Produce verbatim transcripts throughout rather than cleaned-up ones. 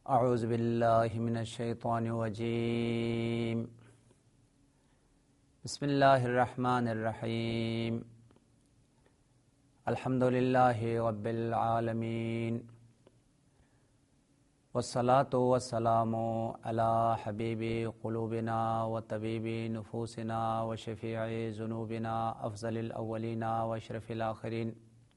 اعوذ باللہ من الشیطان الرجیم بسم اللہ الرحمن الرحیم الحمد للہ رب العالمین والصلاة والسلام علی حبیب قلوبنا وطبیب نفوسنا وشفیع ذنوبنا افضل الاولین واشرف الآخرین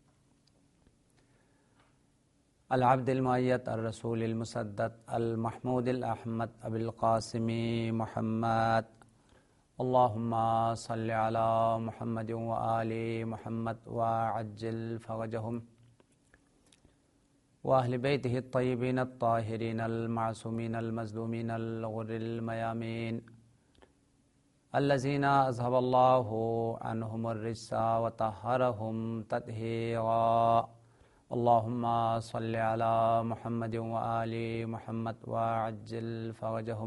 العبد المؤید الرسول المسدد المحمود الاحمد ابی القاسم محمد اللہم صل علی محمد وآل محمد وعجل فرجهم واہل بیتہ الطیبین الطاہرین المعصومین المظلومین الغر المیامین الذین اذهب اللہ عنہم الرجس وطہرهم تطہیرا اللہم صل علی محمد وآل محمد وعجل فرجهم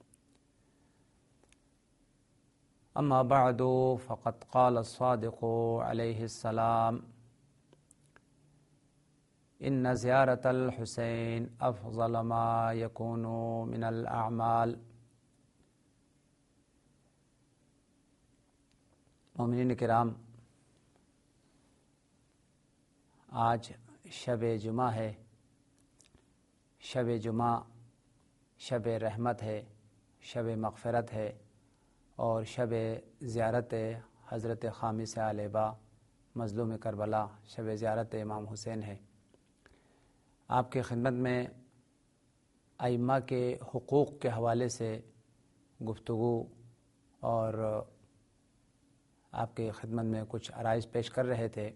اما بعد فقد قال الصادق علیہ السلام ان زیارت الحسین افضل ما یکون من الاعمال۔ مومنین کرام، آج شب جمعہ ہے۔ شب جمعہ شب رحمت ہے، شب مغفرت ہے، اور شب زیارت حضرت خامس علیبہ مظلوم کربلا، شب زیارت امام حسین ہے۔ آپ کے خدمت میں ائمہ کے حقوق کے حوالے سے گفتگو اور آپ کے خدمت میں کچھ عرائض پیش کر رہے تھے۔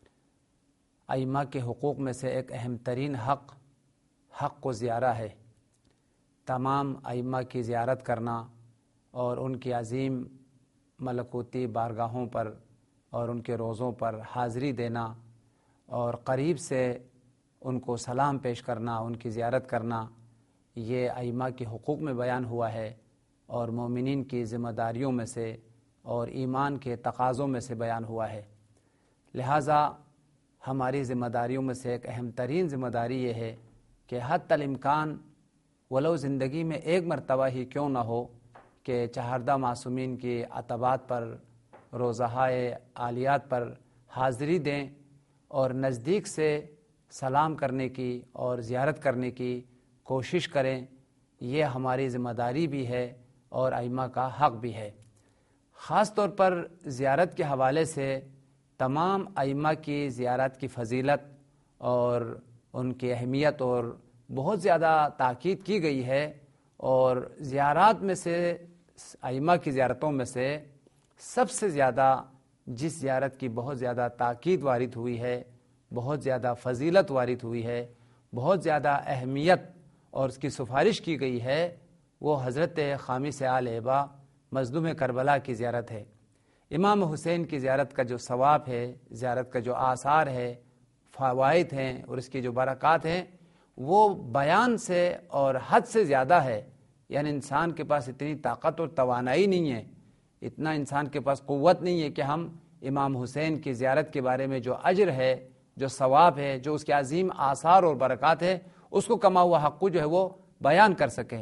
ائمہ کے حقوق میں سے ایک اہم ترین حق حق و زیارہ ہے۔ تمام ائمہ کی زیارت کرنا اور ان کی عظیم ملکوتی بارگاہوں پر اور ان کے روضوں پر حاضری دینا اور قریب سے ان کو سلام پیش کرنا، ان کی زیارت کرنا، یہ ائمہ کے حقوق میں بیان ہوا ہے اور مومنین کی ذمہ داریوں میں سے اور ایمان کے تقاضوں میں سے بیان ہوا ہے۔ لہٰذا ہماری ذمہ داریوں میں سے ایک اہم ترین ذمہ داری یہ ہے کہ حتی الامکان ولو زندگی میں ایک مرتبہ ہی کیوں نہ ہو کہ چہاردہ معصومین کی عتبات پر، روضہائے عالیات پر حاضری دیں اور نزدیک سے سلام کرنے کی اور زیارت کرنے کی کوشش کریں۔ یہ ہماری ذمہ داری بھی ہے اور ائمہ کا حق بھی ہے۔ خاص طور پر زیارت کے حوالے سے تمام ائمہ کی زیارت کی فضیلت اور ان کی اہمیت اور بہت زیادہ تاکید کی گئی ہے، اور زیارات میں سے ائمہ کی زیارتوں میں سے سب سے زیادہ جس زیارت کی بہت زیادہ تاکید وارد ہوئی ہے، بہت زیادہ فضیلت وارد ہوئی ہے، بہت زیادہ اہمیت اور اس کی سفارش کی گئی ہے، وہ حضرت خامس علیبہ مظلوم کربلا کی زیارت ہے۔ امام حسین کی زیارت کا جو ثواب ہے، زیارت کا جو آثار ہے، فوائد ہیں اور اس کی جو برکات ہیں، وہ بیان سے اور حد سے زیادہ ہے۔ یعنی انسان کے پاس اتنی طاقت اور توانائی نہیں ہے، اتنا انسان کے پاس قوت نہیں ہے کہ ہم امام حسین کی زیارت کے بارے میں جو اجر ہے، جو ثواب ہے، جو اس کے عظیم آثار اور برکات ہے، اس کو کما ہوا حق کو جو ہے وہ بیان کر سکے۔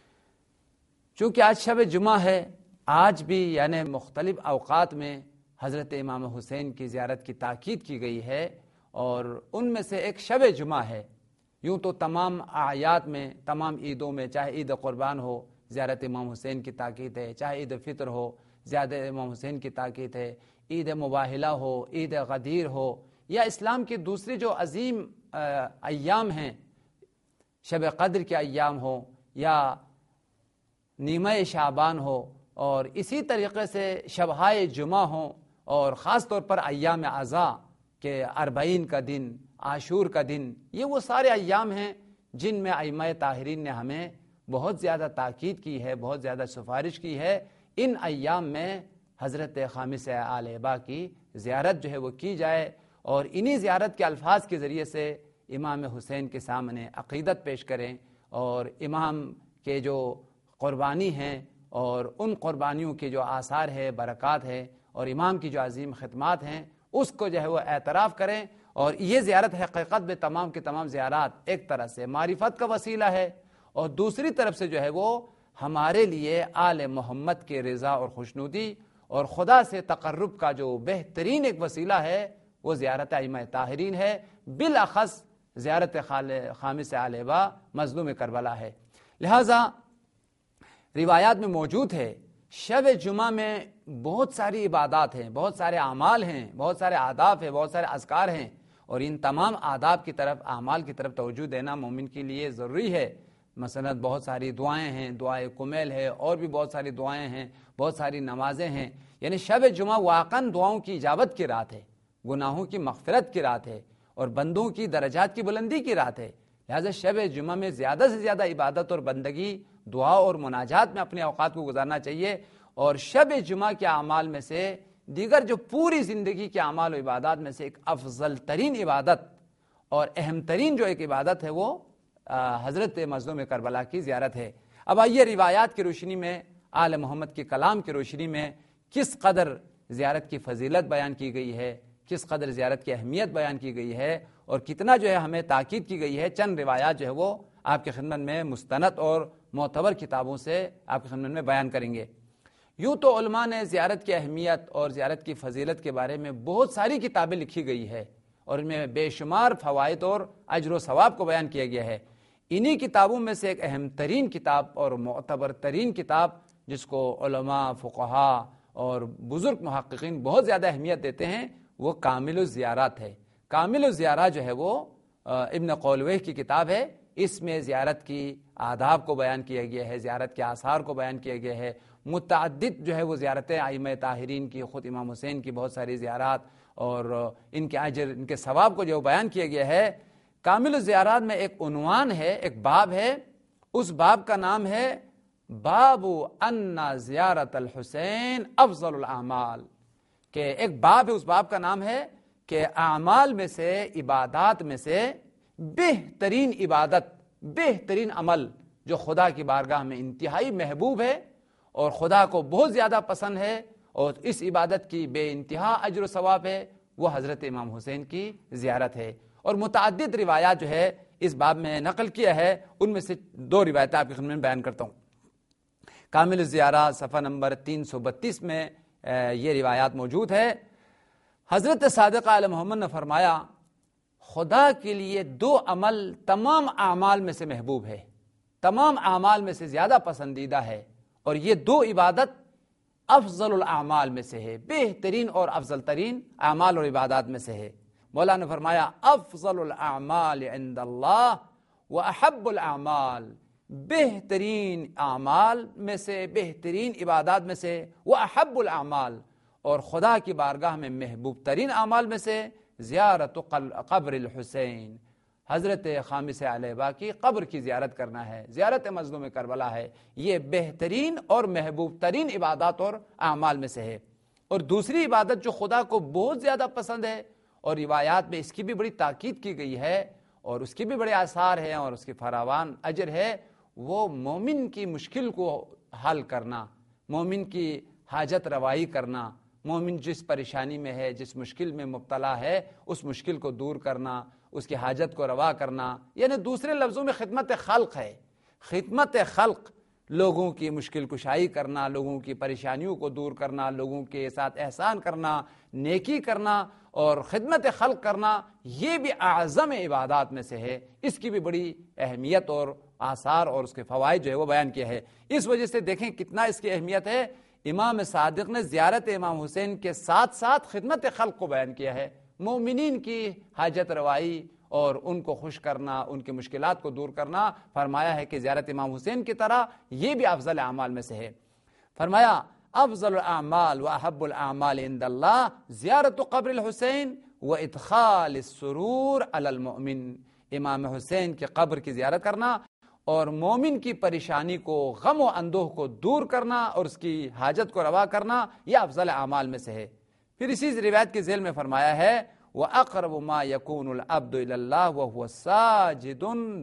چونکہ آج شب جمعہ ہے، آج بھی یعنی مختلف اوقات میں حضرت امام حسین کی زیارت کی تاکید کی گئی ہے، اور ان میں سے ایک شب جمعہ ہے۔ یوں تو تمام اعیاد میں، تمام عیدوں میں، چاہے عید قربان ہو زیارت امام حسین کی تاکید ہے، چاہے عید فطر ہو زیارت امام حسین کی تاکید ہے، عید مباہلہ ہو، عید غدیر ہو، یا اسلام کی دوسری جو عظیم ایام ہیں، شب قدر کے ایام ہو یا نیمہ شعبان ہو، اور اسی طریقے سے شبہائے جمعہ ہوں، اور خاص طور پر ایام عزا کے اربعین کا دن، عاشور کا دن، یہ وہ سارے ایام ہیں جن میں ائمہ طاہرین نے ہمیں بہت زیادہ تاکید کی ہے، بہت زیادہ سفارش کی ہے۔ ان ایام میں حضرت خامس علیبہ کی زیارت جو ہے وہ کی جائے، اور انہی زیارت کے الفاظ کے ذریعے سے امام حسین کے سامنے عقیدت پیش کریں، اور امام کے جو قربانی ہیں اور ان قربانیوں کے جو آثار ہے، برکات ہے، اور امام کی جو عظیم خدمات ہیں، اس کو جو ہے وہ اعتراف کریں اور یہ زیارت حقیقت میں تمام کے تمام زیارات ایک طرح سے معرفت کا وسیلہ ہے اور دوسری طرف سے جو ہے وہ ہمارے لیے آل محمد کے رضا اور خوشنودی اور خدا سے تقرب کا جو بہترین ایک وسیلہ ہے وہ زیارت ائمہ طاہرین ہے، بالاخص زیارت خامس علیبہ مظلوم کربلا ہے۔ لہذا روایات میں موجود ہے شب جمعہ میں بہت ساری عبادات ہیں، بہت سارے اعمال ہیں، بہت سارے آداب ہیں، بہت سارے اذکار ہیں، اور ان تمام آداب کی طرف، اعمال کی طرف توجہ دینا مومن کے لیے ضروری ہے۔ مثلا بہت ساری دعائیں ہیں، دعائے کمیل ہے، اور بھی بہت ساری دعائیں ہیں، بہت ساری نمازیں ہیں، یعنی شب جمعہ واقعاً دعاؤں کی اجابت کی رات ہے، گناہوں کی مغفرت کی رات ہے، اور بندوں کی درجات کی بلندی کی رات ہے۔ لہذا شب جمعہ میں زیادہ سے زیادہ عبادت اور بندگی، دعا اور مناجات میں اپنے اوقات کو گزارنا چاہیے، اور شب جمعہ کے اعمال میں سے دیگر جو پوری زندگی کے اعمال و عبادات میں سے ایک افضل ترین عبادت اور اہم ترین جو ایک عبادت ہے وہ حضرت مظلوم کربلا کی زیارت ہے۔ اب آئیے روایات کی روشنی میں، آل محمد کے کلام کی روشنی میں کس قدر زیارت کی فضیلت بیان کی گئی ہے، کس قدر زیارت کی اہمیت بیان کی گئی ہے، اور کتنا جو ہے ہمیں تاکید کی گئی ہے، چند روایات جو ہے وہ آپ کی خدمت میں مستند اور معتبر کتابوں سے آپ کی خدمت میں بیان کریں گے۔ یوں تو علماء نے زیارت کی اہمیت اور زیارت کی فضیلت کے بارے میں بہت ساری کتابیں لکھی گئی ہے، اور ان میں بے شمار فوائد اور اجر و ثواب کو بیان کیا گیا ہے۔ انہی کتابوں میں سے ایک اہم ترین کتاب اور معتبر ترین کتاب جس کو علماء، فقہاء اور بزرگ محققین بہت زیادہ اہمیت دیتے ہیں وہ کامل الزیارات ہے۔ کامل الزیارات جو ہے وہ ابن قولویہ کی کتاب ہے۔ اس میں زیارت کی آداب کو بیان کیا گیا ہے، زیارت کے آثار کو بیان کیا گیا ہے، متعدد جو ہے وہ زیارتیں ائمہ طاہرین کی، خود امام حسین کی بہت ساری زیارات اور ان کے اجر، ان کے ثواب کو جو بیان کیا گیا ہے۔ کامل الزیارات میں ایک عنوان ہے، ایک باب ہے، اس باب کا نام ہے باب ان زیارت الحسین افضل الاعمال، کہ ایک باب ہے، اس باب کا نام ہے کہ اعمال میں سے، عبادات میں سے بہترین عبادت، بہترین عمل جو خدا کی بارگاہ میں انتہائی محبوب ہے اور خدا کو بہت زیادہ پسند ہے اور اس عبادت کی بے انتہا اجر و ثواب ہے، وہ حضرت امام حسین کی زیارت ہے۔ اور متعدد روایات جو ہے اس باب میں نقل کیا ہے، ان میں سے دو روایتیں آپ کی خدمت میں بیان کرتا ہوں۔ کامل الزیارہ صفحہ نمبر تین سو بتیس میں یہ روایات موجود ہے۔ حضرت صادق آل محمد نے فرمایا خدا کے لیے دو عمل تمام اعمال میں سے محبوب ہے، تمام اعمال میں سے زیادہ پسندیدہ ہے، اور یہ دو عبادت افضل الاعمال میں سے ہے، بہترین اور افضل ترین اعمال اور عبادات میں سے ہے۔ مولا نے فرمایا افضل الاعمال عند اللہ واحب الاعمال، بہترین اعمال میں سے، بہترین عبادات میں سے، واحب الاعمال، اور خدا کی بارگاہ میں محبوب ترین اعمال میں سے زیارت قبر الحسین، حضرت خامس علیبہ کی قبر کی زیارت کرنا ہے، زیارت مظلوم کربلا ہے، یہ بہترین اور محبوب ترین عبادات اور اعمال میں سے ہے۔ اور دوسری عبادت جو خدا کو بہت زیادہ پسند ہے اور روایات میں اس کی بھی بڑی تاکید کی گئی ہے اور اس کے بھی بڑے آثار ہیں اور اس کی فراوان اجر ہے، وہ مومن کی مشکل کو حل کرنا، مومن کی حاجت روائی کرنا، مومن جس پریشانی میں ہے، جس مشکل میں مبتلا ہے، اس مشکل کو دور کرنا، اس کی حاجت کو روا کرنا، یعنی دوسرے لفظوں میں خدمت خلق ہے۔ خدمت خلق، لوگوں کی مشکل کشائی کرنا، لوگوں کی پریشانیوں کو دور کرنا، لوگوں کے ساتھ احسان کرنا، نیکی کرنا اور خدمت خلق کرنا، یہ بھی اعظم عبادات میں سے ہے۔ اس کی بھی بڑی اہمیت اور آثار اور اس کے فوائد جو ہے وہ بیان کیا ہے۔ اس وجہ سے دیکھیں کتنا اس کی اہمیت ہے، امام صادق نے زیارت امام حسین کے ساتھ ساتھ خدمت خلق کو بیان کیا ہے، مومنین کی حاجت روائی اور ان کو خوش کرنا، ان کی مشکلات کو دور کرنا۔ فرمایا ہے کہ زیارت امام حسین کی طرح یہ بھی افضل اعمال میں سے ہے۔ فرمایا افضل الاعمال واحب الاعمال عند اللہ زیارت قبر الحسین وادخال السرور علی المؤمن، امام حسین کی قبر کی زیارت کرنا اور مومن کی پریشانی کو، غم و اندوہ کو دور کرنا اور اس کی حاجت کو روا کرنا، یہ افضل اعمال میں سے ہے۔ پھر اسی روایت کے ذیل میں فرمایا ہے وَأَقْرَبُ مَا يَكُونُ الْعَبْدُ إِلَى اللَّهِ وَهُوَ سَاجِدٌ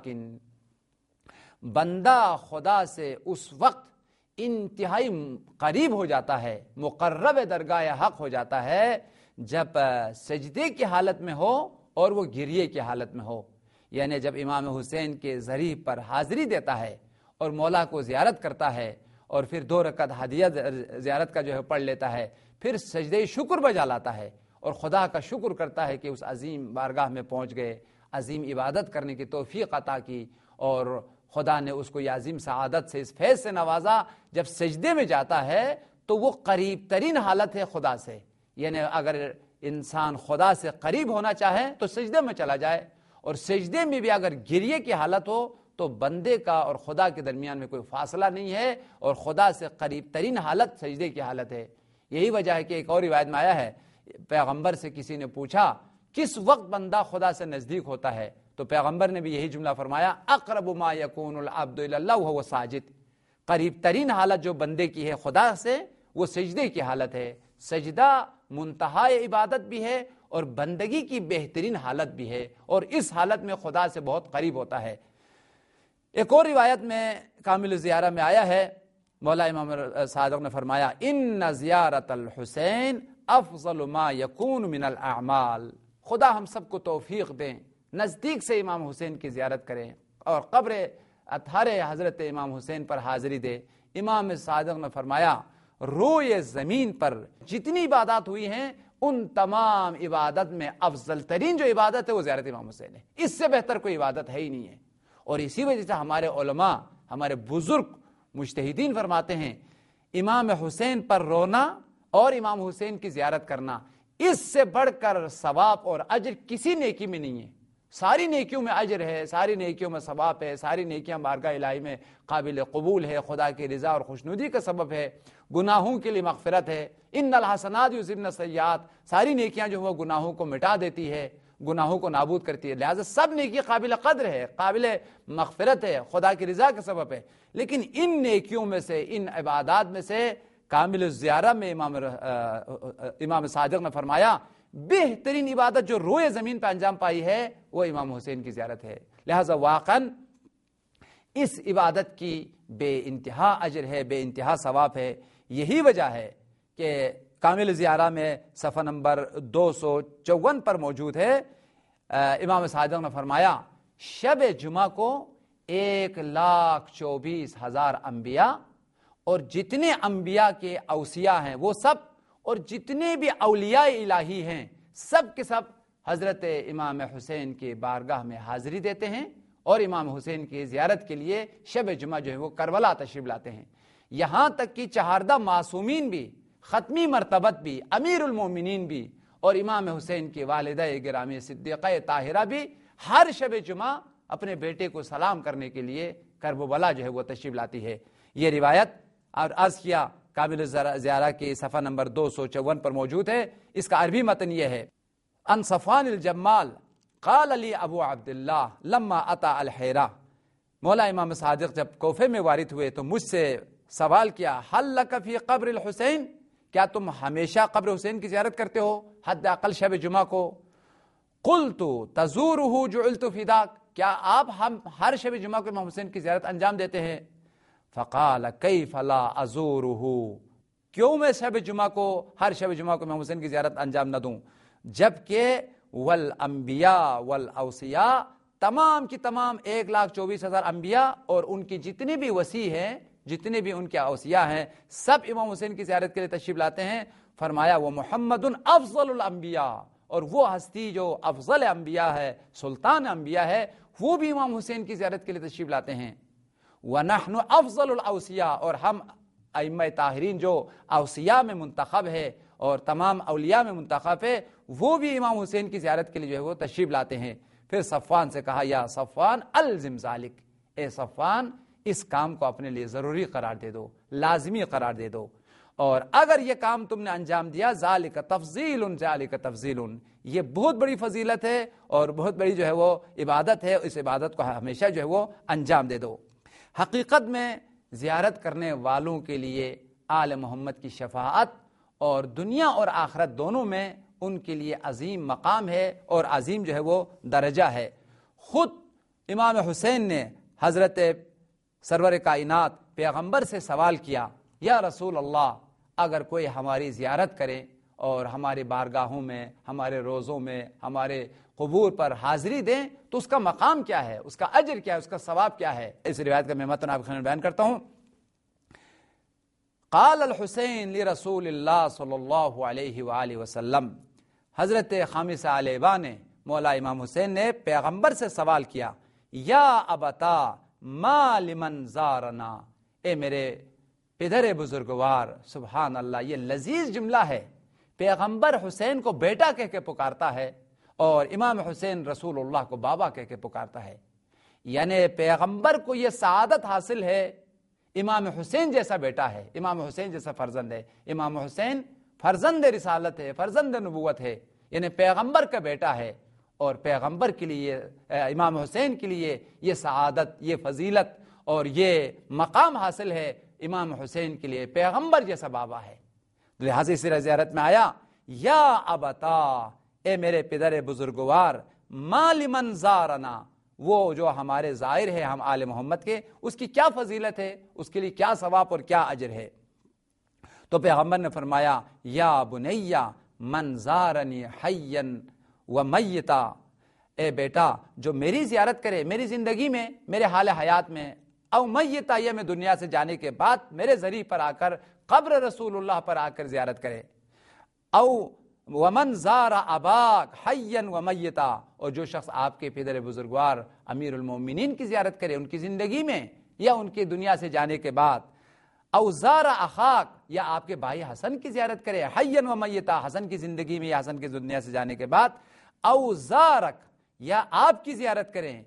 بَاكٍ، بندہ خدا سے اس وقت انتہائی قریب ہو جاتا ہے، مقرب درگاہ حق ہو جاتا ہے جب سجدے کی حالت میں ہو اور وہ گریے کی حالت میں ہو، یعنی جب امام حسین کے ذریعے پر حاضری دیتا ہے اور مولا کو زیارت کرتا ہے اور پھر دو رکعت ہدیہ زیارت کا جو ہے پڑھ لیتا ہے، پھر سجدے شکر بجا لاتا ہے اور خدا کا شکر کرتا ہے کہ اس عظیم بارگاہ میں پہنچ گئے، عظیم عبادت کرنے کی توفیق عطا کی اور خدا نے اس کو یہ عظیم سعادت سے، اس فیض سے نوازا۔ جب سجدے میں جاتا ہے تو وہ قریب ترین حالت ہے خدا سے، یعنی اگر انسان خدا سے قریب ہونا چاہے تو سجدے میں چلا جائے، اور سجدے میں بھی اگر گریے کی حالت ہو تو بندے کا اور خدا کے درمیان میں کوئی فاصلہ نہیں ہے، اور خدا سے قریب ترین حالت سجدے کی حالت ہے۔ یہی وجہ ہے کہ ایک اور روایت میں آیا ہے، پیغمبر سے کسی نے پوچھا کس وقت بندہ خدا سے نزدیک ہوتا ہے، تو پیغمبر نے بھی یہی جملہ فرمایا، اقرب ما یکون العبد الی اللہ وهو ساجد، قریب ترین حالت جو بندے کی ہے خدا سے وہ سجدے کی حالت ہے۔ سجدہ منتہائی عبادت بھی ہے اور بندگی کی بہترین حالت بھی ہے، اور اس حالت میں خدا سے بہت قریب ہوتا ہے۔ ایک اور روایت میں کامل الزیارہ میں آیا ہے، مولا امام صادق نے فرمایا، ان زیارت الحسین افضل ما یکون من الاعمال، خدا ہم سب کو توفیق دیں نزدیک سے امام حسین کی زیارت کریں اور قبر اطہر حضرت امام حسین پر حاضری دے۔ امام صادق نے فرمایا، روئے زمین پر جتنی عبادات ہوئی ہیں ان تمام عبادت میں افضل ترین جو عبادت ہے وہ زیارت امام حسین ہے، اس سے بہتر کوئی عبادت ہے ہی نہیں ہے۔ اور اسی وجہ سے ہمارے علماء، ہمارے بزرگ مجتہدین فرماتے ہیں، امام حسین پر رونا اور امام حسین کی زیارت کرنا اس سے بڑھ کر ثواب اور اجر کسی نیکی میں نہیں ہے۔ ساری نیکیوں میں اجر ہے، ساری نیکیوں میں ثواب ہے، ساری نیکیاں بارگاہ الہی میں قابل قبول ہے، خدا کی رضا اور خوشنودی کا سبب ہے، گناہوں کے لیے مغفرت ہے۔ ان الحسنات یذہبن السیئات، ساری نیکیاں جو وہ گناہوں کو مٹا دیتی ہے، گناہوں کو نابود کرتی ہے، لہذا سب نیکی قابل قدر ہے، قابل مغفرت ہے، خدا کی رضا کا سبب ہے۔ لیکن ان نیکیوں میں سے، ان عبادات میں سے کامل الزیارہ میں امام امام صادق نے فرمایا بہترین عبادت جو روئے زمین پہ انجام پائی ہے وہ امام حسین کی زیارت ہے۔ لہذا واقعاً اس عبادت کی بے انتہا اجر ہے، بے انتہا ثواب ہے۔ یہی وجہ ہے کہ کامل زیارہ میں صفحہ نمبر دو سو چون پر موجود ہے، امام صادق نے فرمایا، شب جمعہ کو ایک لاکھ چوبیس ہزار انبیاء اور جتنے انبیاء کے اوصیاء ہیں وہ سب، اور جتنے بھی اولیاء الہی ہیں سب کے سب حضرت امام حسین کے بارگاہ میں حاضری دیتے ہیں اور امام حسین کی زیارت کے لیے شب جمعہ جو ہے وہ کربلا تشریف لاتے ہیں۔ یہاں تک کہ چہاردہ معصومین بھی، ختمی مرتبت بھی، امیر المومنین بھی اور امام حسین کی والدہ گرامی صدیقہ طاہرہ بھی ہر شب جمعہ اپنے بیٹے کو سلام کرنے کے لیے کربلا جو ہے وہ تشریف لاتی ہے۔ یہ روایت اور عرض کیا کامل زیارہ کی صفحہ نمبر دو سو چون پر موجود ہے۔ اس کا عربی متن یہ ہے، ان صفوان الجمال قال علی ابو عبداللہ لما اتا الحیرہ، مولا امام صادق جب کوفے میں وارد ہوئے تو مجھ سے سوال کیا، حل لک فی قبر الحسین، کیا تم ہمیشہ قبر حسین کی زیارت کرتے ہو حد اقل شب جمعہ کو؟ قلت تزورہ جعلت فداک، کیا آپ ہم ہر شب جمعہ کو امام حسین کی زیارت انجام دیتے ہیں؟ فقال کیف لا ازورہ، کیوں میں شب جمعہ کو ہر شب جمعہ کو امام حسین کی زیارت انجام نہ دوں، جبکہ والانبیاء والاوصیاء، تمام کی تمام ایک لاکھ چوبیس ہزار انبیاء اور ان کی جتنے بھی وصی ہیں، جتنے بھی ان کے اوصیاء ہیں، سب امام حسین کی زیارت کے لیے تشریف لاتے ہیں۔ فرمایا وہ محمد افضل الانبیاء، اور وہ ہستی جو افضل انبیاء ہے، سلطان انبیاء ہے، وہ بھی امام حسین کی زیارت کے لیے تشریف لاتے ہیں۔ وَنَحْنُ أَفْضَلُ الْأَوْصِيَاء، اور ہم ائمہ طاہرین جو اوصیاء میں منتخب ہے اور تمام اولیاء میں منتخب ہے، وہ بھی امام حسین کی زیارت کے لیے جو ہے وہ تشریف لاتے ہیں۔ پھر صفوان سے کہا، یا صفوان الزم ذالک، اے صفوان اس کام کو اپنے لیے ضروری قرار دے دو، لازمی قرار دے دو، اور اگر یہ کام تم نے انجام دیا، ذالک تفضیل، ذالک تفضیل، یہ بہت بڑی فضیلت ہے اور بہت بڑی جو ہے وہ عبادت ہے، اس عبادت کو ہمیشہ جو ہے وہ انجام دے دو۔ حقیقت میں زیارت کرنے والوں کے لیے آل محمد کی شفاعت اور دنیا اور آخرت دونوں میں ان کے لیے عظیم مقام ہے اور عظیم جو ہے وہ درجہ ہے۔ خود امام حسین نے حضرت سرور کائنات پیغمبر سے سوال کیا، یا رسول اللہ، اگر کوئی ہماری زیارت کرے اور ہمارے بارگاہوں میں، ہمارے روزوں میں، ہمارے قبور پر حاضری دیں تو اس کا مقام کیا ہے، اس کا اجر کیا ہے، اس کا ثواب کیا ہے۔ اس روایت کا میں متن آپ کے سامنے بیان کرتا ہوں۔ قال الحسین لرسول اللہ صلی اللہ علیہ وآلہ وسلم، حضرت خامسہ علیہ نے مولا امام حسین نے پیغمبر سے سوال کیا، یا ابتا ما لمن زارنا، اے میرے پدر بزرگوار۔ سبحان اللہ، یہ لذیذ جملہ ہے۔ پیغمبر حسین کو بیٹا کہہ کے پکارتا ہے اور امام حسین رسول اللہ کو بابا کہہ کے پکارتا ہے، یعنی پیغمبر کو یہ سعادت حاصل ہے، امام حسین جیسا بیٹا ہے، امام حسین جیسا فرزند ہے۔ امام حسین فرزند رسالت ہے، فرزند نبوت ہے، یعنی پیغمبر کا بیٹا ہے، اور پیغمبر کے لیے، امام حسین کے لیے یہ سعادت، یہ فضیلت اور یہ مقام حاصل ہے۔ امام حسین کے لیے پیغمبر جیسا بابا ہے، لہٰذا اس زیارت میں آیا، یا ابتا، اے میرے پدر بزرگوار، ما لمن زارنا، وہ جو ہمارے زائر ہے ہم آل محمد کے، اس کی کیا فضیلت ہے، اس کے لیے کیا ثواب اور کیا اجر ہے۔ تو پیغمبر نے فرمایا، یا بنیا من زارنی حیا و میتا، اے بیٹا جو میری زیارت کرے میری زندگی میں، میرے حال حیات میں، او میتا، یہ میں دنیا سے جانے کے بعد میرے ذریعے پر آ کر قبر رسول اللہ پر آ کر زیارت کرے، او ومن زار اباک حیا و میتا، اور جو شخص آپ کے پدر بزرگوار امیر المومنین کی زیارت کرے ان کی زندگی میں یا ان کی دنیا سے جانے کے بعد، او زار اخاک، یا آپ کے بھائی حسن کی زیارت کرے حیا و میتا، حسن کی زندگی میں یا حسن کی دنیا سے جانے کے بعد، او زارک، یا آپ کی زیارت کریں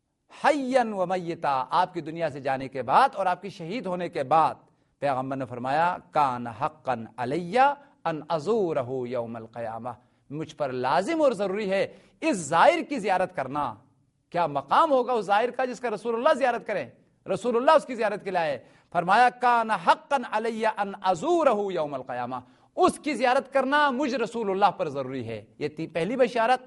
حیا و میتا، آپ کی دنیا سے جانے کے بعد اور آپ کی شہید ہونے کے بعد، پیغمبر نے فرمایا، کان حقا علی ان ازورہ یوم القیامہ، مجھ پر لازم اور ضروری ہے اس زائر کی زیارت کرنا۔ کیا مقام ہوگا اس زائر کا جس کا رسول اللہ زیارت کریں، رسول اللہ اس کی زیارت کے لائے۔ فرمایا، کان حقا علی ان ازورہ یوم القیامہ، اس کی زیارت کرنا مجھ رسول اللہ پر ضروری ہے۔ یہ تھی پہلی بشارت۔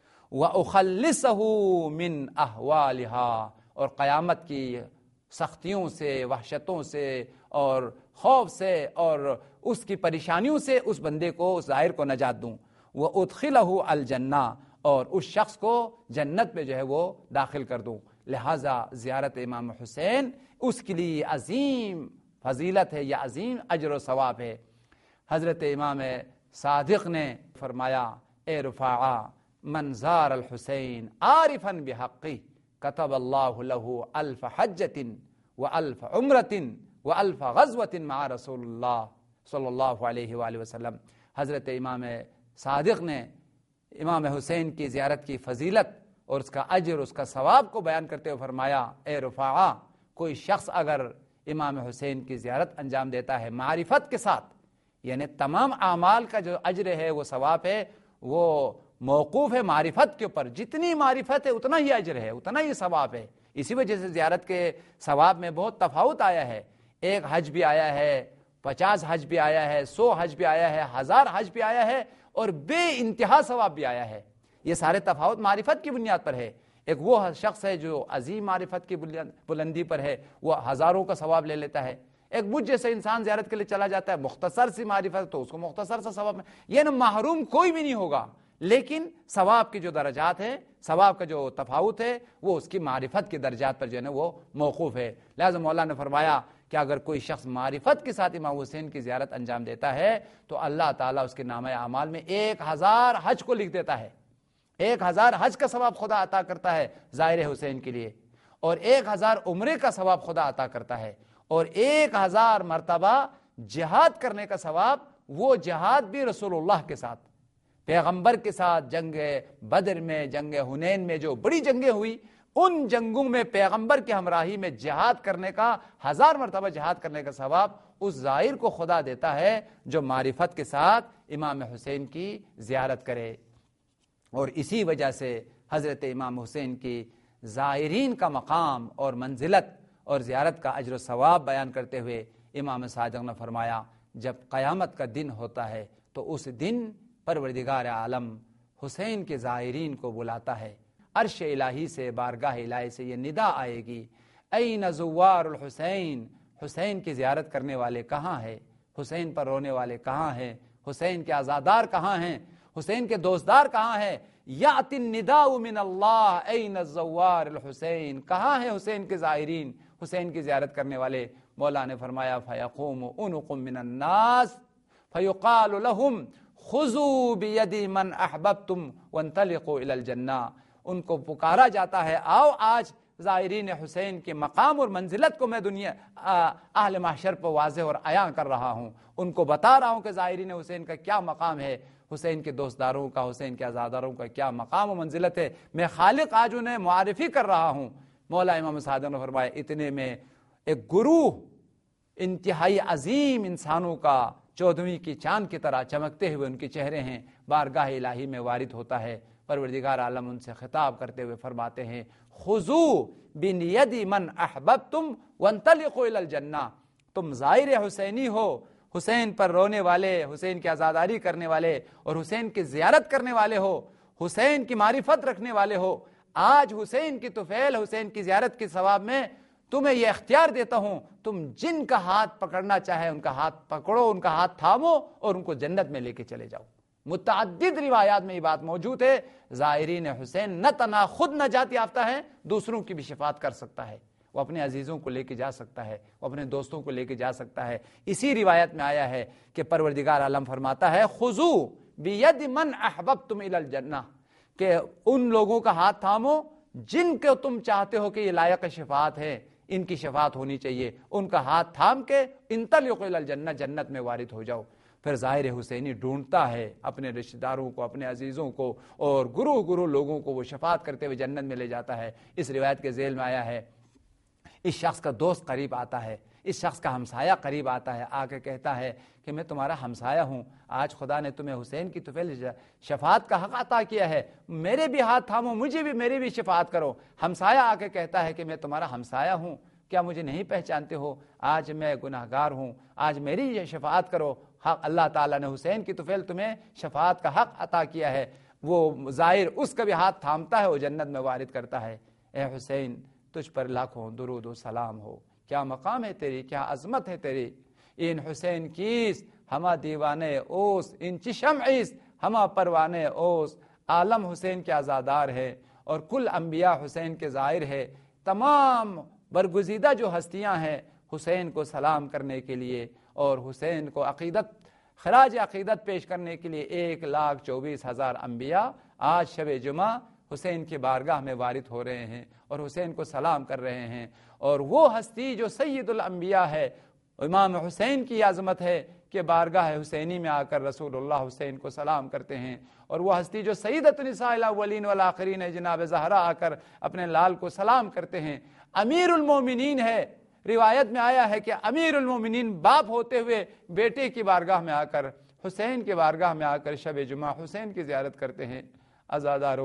وَأُخَلِّصَهُ مِنْ أَحْوَالِهَا، اور قیامت کی سختیوں سے، وحشتوں سے اور خوف سے اور اس کی پریشانیوں سے اس بندے کو، اس ظاہر کو نجات دوں۔ وَأُدْخِلَهُ الْجَنَّةَ، اور اس شخص کو جنت میں جو ہے وہ داخل کر دوں۔ لہٰذا زیارت امام حسین اس کے لیے عظیم فضیلت ہے، یا عظیم اجر و ثواب ہے۔ حضرت امام صادق نے فرمایا، اے رفاعہ، من زار الحسین عارفا بحقی کتب اللہ له الف حجت و الف عمرت و الف غزوت مع رسول اللہ صلی اللہ علیہ وآلہ وسلم۔ حضرت امام صادق نے امام حسین کی زیارت کی فضیلت اور اس کا اجر، اس کا ثواب کو بیان کرتے ہوئے فرمایا، اے رفاعہ، کوئی شخص اگر امام حسین کی زیارت انجام دیتا ہے معرفت کے ساتھ، یعنی تمام اعمال کا جو اجر ہے، وہ ثواب ہے، وہ موقوف ہے معرفت کے اوپر، جتنی معرفت ہے اتنا ہی اجر ہے، اتنا ہی ثواب ہے۔ اسی وجہ سے زیارت کے ثواب میں بہت تفاوت آیا ہے، ایک حج بھی آیا ہے، پچاس حج بھی آیا ہے، سو حج بھی آیا ہے، ہزار حج بھی آیا ہے، اور بے انتہا ثواب بھی آیا ہے۔ یہ سارے تفاوت معرفت کی بنیاد پر ہے۔ ایک وہ شخص ہے جو عظیم معرفت کی بلندی پر ہے، وہ ہزاروں کا ثواب لے لیتا ہے۔ ایک مجھ جیسے انسان زیارت کے لیے چلا جاتا ہے، مختصر سی معرفت، تو اس کو مختصر سا ثواب ہے، یہ نا محروم کوئی بھی نہیں ہوگا، لیکن ثواب کی جو درجات ہیں، ثواب کا جو تفاوت ہے، وہ اس کی معرفت کے درجات پر جو ہے نا وہ موقوف ہے۔ لہذا مولا نے فرمایا کہ اگر کوئی شخص معرفت کے ساتھ امام حسین کی زیارت انجام دیتا ہے تو اللہ تعالیٰ اس کے نامہ اعمال میں ایک ہزار حج کو لکھ دیتا ہے، ایک ہزار حج کا ثواب خدا عطا کرتا ہے زائر حسین کے لیے، اور ایک ہزار عمرے کا ثواب خدا عطا کرتا ہے، اور ایک ہزار مرتبہ جہاد کرنے کا ثواب، وہ جہاد بھی رسول اللہ کے ساتھ، پیغمبر کے ساتھ، جنگ بدر میں، جنگ حنین میں جو بڑی جنگیں ہوئی، ان جنگوں میں پیغمبر کی ہمراہی میں جہاد کرنے کا، ہزار مرتبہ جہاد کرنے کا ثواب اس زائر کو خدا دیتا ہے جو معرفت کے ساتھ امام حسین کی زیارت کرے۔ اور اسی وجہ سے حضرت امام حسین کی زائرین کا مقام اور منزلت اور زیارت کا اجر و ثواب بیان کرتے ہوئے امام صادق نے فرمایا، جب قیامت کا دن ہوتا ہے تو اس دن پروردگار عالم حسین کے زائرین کو بلاتا ہے، عرش الہی سے، بارگاہ الہی سے یہ ندا آئے گی، این زوار الحسین، حسین کی زیارت کرنے والے کہاں ہیں، حسین پر رونے والے کہاں ہیں، حسین کے عزادار کہاں ہیں، حسین کے دوستدار کہاں ہیں؟ یاتی النداء من اللہ این الزوار الحسین، کہاں ہیں حسین کے زائرین، حسین کی زیارت کرنے والے؟ مولا نے فرمایا فیقوم انق من الناس فیقال لهم خذوا بید من احببتم وانطلقوا الی الجنہ، ان کو پکارا جاتا ہے آؤ آج زائرین حسین کے مقام اور منزلت کو میں دنیا اہل محشر پر واضح اور عیاں کر رہا ہوں، ان کو بتا رہا ہوں کہ زائرین حسین کا کیا مقام ہے، حسین کے دوستداروں کا، حسین کے عزاداروں کا کیا مقام و منزلت ہے، میں خالق آج انہیں معرفی کر رہا ہوں۔ مولا امام صادق نے فرمایا اتنے میں ایک گروہ انتہائی عظیم انسانوں کا چودھویں کی چاند کی طرح چمکتے ہوئے ان کے چہرے ہیں، بارگاہ الہی میں وارد ہوتا ہے۔ پروردگار عالم ان سے خطاب کرتے ہوئے فرماتے ہیں خذوا بید من احببتم وانطلقوا الی الجنہ، تم زائر حسینی ہو، حسین پر رونے والے، حسین کی عزاداری کرنے والے اور حسین کی زیارت کرنے والے ہو، حسین کی معرفت رکھنے والے ہو، آج حسین کی طفیل، حسین کی زیارت کے ثواب میں تمہیں یہ اختیار دیتا ہوں، تم جن کا ہاتھ پکڑنا چاہے ان کا ہاتھ پکڑو، ان کا ہاتھ تھامو اور ان کو جنت میں لے کے چلے جاؤ۔ متعدد روایات میں یہ بات موجود ہے، زائرین حسین نہ تنہا خود نجات یافتہ ہے، دوسروں کی بھی شفاعت کر سکتا ہے، وہ اپنے عزیزوں کو لے کے جا سکتا ہے، وہ اپنے دوستوں کو لے کے جا سکتا ہے۔ اسی روایت میں آیا ہے کہ پروردگار عالم فرماتا ہے خذوا بید من احببتم الی الجنہ، کہ ان لوگوں کا ہاتھ تھامو جن کو تم چاہتے ہو کہ یہ لائق شفاعت ہے، ان کی شفاعت ہونی چاہیے، ان کا ہاتھ تھام کے انطلقوا الی الجنہ، جنت میں وارد ہو جاؤ۔ پھر ظاہر حسینی ڈھونڈتا ہے اپنے رشتہ داروں کو، اپنے عزیزوں کو اور گروہ گروہ لوگوں کو، وہ شفاعت کرتے ہوئے جنت میں لے جاتا ہے۔ اس روایت کے ذیل میں آیا ہے اس شخص کا دوست قریب آتا ہے، اس شخص کا ہمسایہ قریب آتا ہے، آ کے کہتا ہے کہ میں تمہارا ہمسایہ ہوں، آج خدا نے تمہیں حسین کی طفیل شفاعت کا حق عطا کیا ہے، میرے بھی ہاتھ تھامو، مجھے بھی میری بھی شفاعت کرو۔ ہمسایہ آ کے کہتا ہے کہ میں تمہارا ہمسایہ ہوں، کیا مجھے نہیں پہچانتے ہو؟ آج میں گناہگار ہوں، آج میری یہ شفاعت کرو۔ حق اللہ تعالیٰ نے حسین کی طفیل تمہیں شفاعت کا حق عطا کیا ہے۔ وہ زائر اس کا بھی ہاتھ تھامتا ہے، وہ جنت میں وارد کرتا ہے۔ اے حسین تجھ پر لاکھوں درود و سلام ہو، کیا مقام ہے تیری، کیا عظمت ہے تیری۔ ان حسین کیس ہما دیوانے اوس، ان چشم عیس ہما پروانے اوس، عالم حسین کے عزادار ہے اور کل انبیاء حسین کے زائر ہے۔ تمام برگزیدہ جو ہستیاں ہیں حسین کو سلام کرنے کے لیے اور حسین کو عقیدت خراج عقیدت پیش کرنے کے لیے ایک لاکھ چوبیس ہزار انبیاء آج شب جمعہ حسین کی بارگاہ میں وارد ہو رہے ہیں اور حسین کو سلام کر رہے ہیں۔ اور وہ ہستی جو سید الانبیاء ہے، امام حسین کی عظمت ہے کہ بارگاہ حسینی میں آ کر رسول اللہ حسین کو سلام کرتے ہیں، اور وہ ہستی جو سیدۃ نساء الاولین والآخرین ہے، جناب زہرا آ کر اپنے لال کو سلام کرتے ہیں۔ امیر المومنین ہے، روایت میں آیا ہے کہ امیر المومنین باپ ہوتے ہوئے بیٹے کی بارگاہ میں آ کر، حسین کی بارگاہ میں آ کر شب جمعہ حسین کی زیارت کرتے ہیں۔ عزادارو،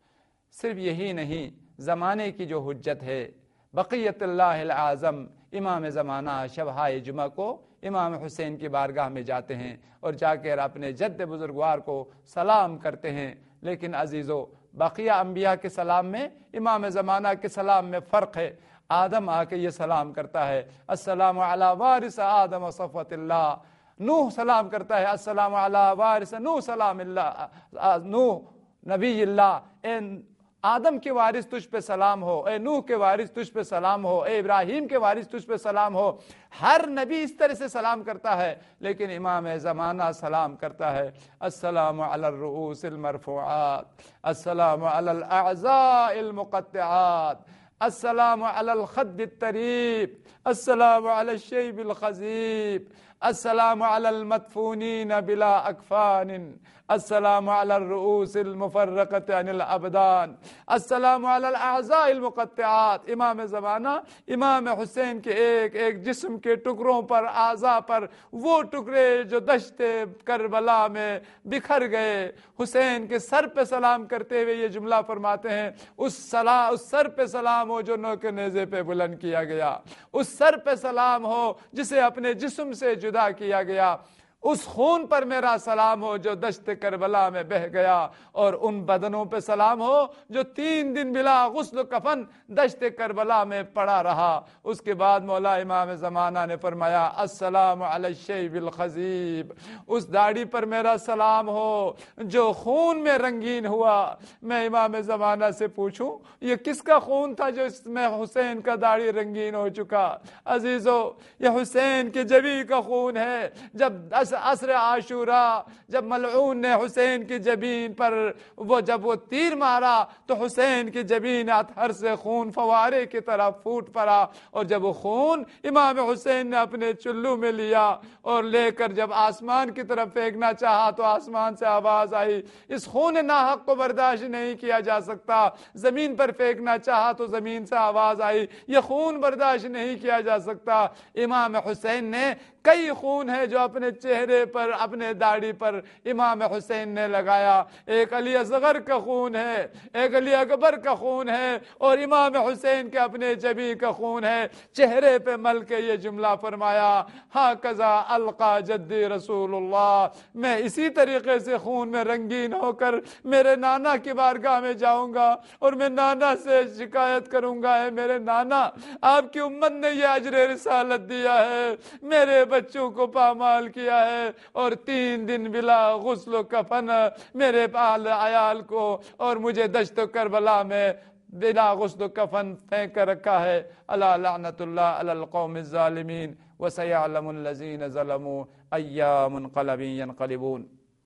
صرف یہی نہیں، زمانے کی جو حجت ہے بقیت اللہ العظم امام زمانہ شبہائے جمعہ کو امام حسین کی بارگاہ میں جاتے ہیں اور جا کر اپنے جد بزرگوار کو سلام کرتے ہیں۔ لیکن عزیزو، بقیہ انبیاء کے سلام میں امام زمانہ کے سلام میں فرق ہے۔ آدم آ کے یہ سلام کرتا ہے السلام علی وارث آدم صفوت اللہ، نوح سلام کرتا ہے السلام علی وارث نوح سلام اللہ، نوح نبی اللہ، اے آدم کے وارث تجھ پہ سلام ہو، اے نوح کے وارث تجھ پہ سلام ہو، اے ابراہیم کے وارث تجھ پہ سلام ہو۔ ہر نبی اس طرح سے سلام کرتا ہے، لیکن امام زمانہ سلام کرتا ہے السلام علی الرؤوس المرفوعات، السلام علی الاعضاء المقطعات، السلام علی الخد الطریب، السلام علی الشیب الخضیب، السلام علی المدفونین بلا اکفان، السلام علی الرؤوس المفرقۃ عن الابدان، السلام علی الاعضاء المقطعات۔ امام زمانہ امام حسین کے ایک ایک جسم کے ٹکڑوں پر، اعضاء پر، وہ ٹکڑے جو دشت کربلا میں بکھر گئے، حسین کے سر پہ سلام کرتے ہوئے یہ جملہ فرماتے ہیں اس سلام اس سر پہ سلام ہو جو نوک نیزے پہ بلند کیا گیا، اس سر پہ سلام ہو جسے اپنے جسم سے جدا کیا گیا، اس خون پر میرا سلام ہو جو دشت کربلا میں بہہ گیا، اور ان بدنوں پہ سلام ہو جو تین دن بلا غسل و کفن دشت کربلا میں پڑا رہا۔ اس کے بعد مولا امام زمانہ نے فرمایا السلام علی الشیب الخضیب، اس داڑھی پر میرا سلام ہو جو خون میں رنگین ہوا۔ میں امام زمانہ سے پوچھوں یہ کس کا خون تھا جو اس میں حسین کا داڑھی رنگین ہو چکا؟ عزیزو یہ حسین کے جبی کا خون ہے۔ جب عصر عاشورہ جب ملعون نے حسین کی جبین پر وہ جب وہ تیر مارا تو حسین کی جبین اطہر سے خون فوارے کی طرح پھوٹ پڑا، اور جب وہ خون امام حسین نے اپنے چلو میں لیا اور لے کر جب آسمان کی طرف پھینکنا چاہا تو آسمان سے آواز آئی، اس خون ناحق کو برداشت نہیں کیا جا سکتا۔ زمین پر پھینکنا چاہا تو زمین سے آواز آئی، یہ خون برداشت نہیں کیا جا سکتا۔ امام حسین نے کئی خون ہے جو اپنے چہرے پر اپنے داڑھی پر امام حسین نے لگایا۔ ایک علی اصغر کا خون ہے، ایک علی اکبر کا خون ہے، اور امام حسین کے اپنے جبی کا خون ہے۔ چہرے پہ مل کے یہ جملہ فرمایا ہاں کذا القا جدی رسول اللہ، میں اسی طریقے سے خون میں رنگین ہو کر میرے نانا کی بارگاہ میں جاؤں گا اور میں نانا سے شکایت کروں گا، ہے میرے نانا آپ کی امت نے یہ اجر رسالت دیا ہے، میرے بچوں کو پامال کیا ہے، اور تین دن بلا غسل و کفن میرے بال عیال کو اور مجھے دشت و کربلا میں بلا غسل و کفن پھینک کر رکھا ہے۔ الا لعنت اللہ علی القوم الظالمین وسیعلم الذین ظلموا ای منقلب ینقلبون۔